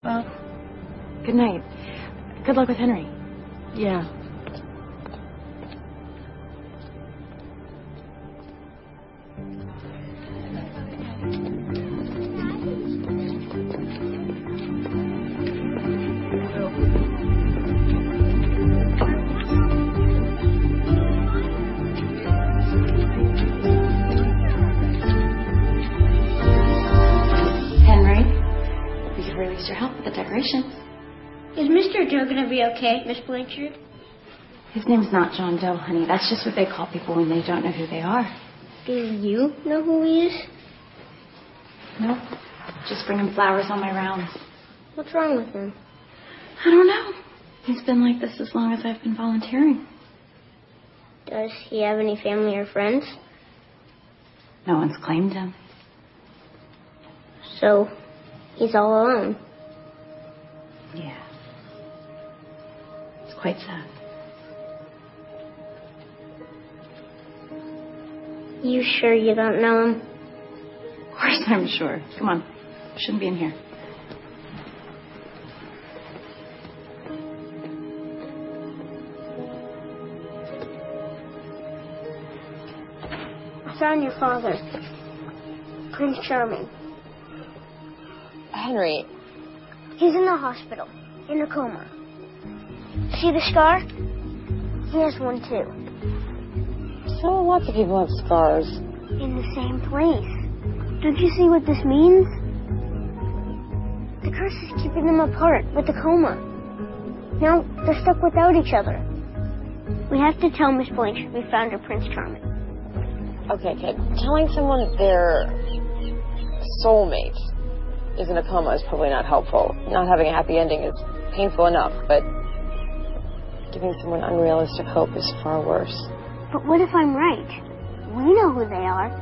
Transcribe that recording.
Well, good night. Good luck with Henry. Yeah. Henry, we could really use your help with the decorations. Is Mr. Joe gonna be okay, Miss Blanchard? His name's not John Doe, honey. That's just what they call people when they don't know who they are. Do you know who he is? Nope. Just bring him flowers on my rounds. What's wrong with him? I don't know. He's been like this as long as I've been volunteering. Does he have any family or friends? No one's claimed him. So, he's all alone. Yeah. It's quite sad. You sure you don't know him? Of course I'm sure. Come on. Shouldn't be in here. I found your father, Prince Charming. Henry. He's in the hospital, in a coma. See the scar? He has one too. So lots of people have scars. In the same place. Don't you see what this means? The curse is keeping them apart with the coma. Now they're stuck without each other. We have to tell Miss Blanchard we found her Prince Charming. Okay, kid. Telling someone their soulmate is in a coma is probably not helpful. Not having a happy ending is painful enough, but giving someone unrealistic hope is far worse. But what if I'm right? We know who they are.